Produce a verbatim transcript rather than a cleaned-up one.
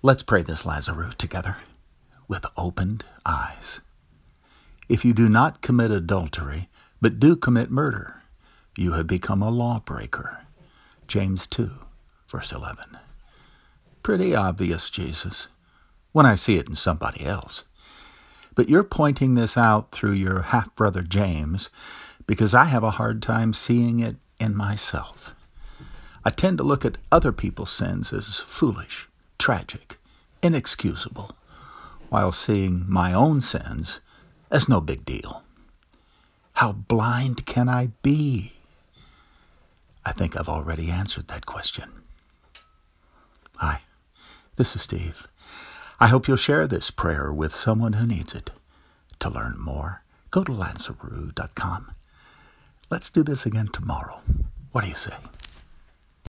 Let's pray this Lazarus together with opened eyes. If you do not commit adultery, but do commit murder, you have become a lawbreaker. James two, verse eleven. Pretty obvious, Jesus, when I see it in somebody else. But you're pointing this out through your half-brother James because I have a hard time seeing it in myself. I tend to look at other people's sins as foolish, tragic, inexcusable, while seeing my own sins as no big deal. How blind can I be? I think I've already answered that question. Hi, this is Steve. I hope you'll share this prayer with someone who needs it. To learn more, go to Lazarus dot com. Let's do this again tomorrow. What do you say?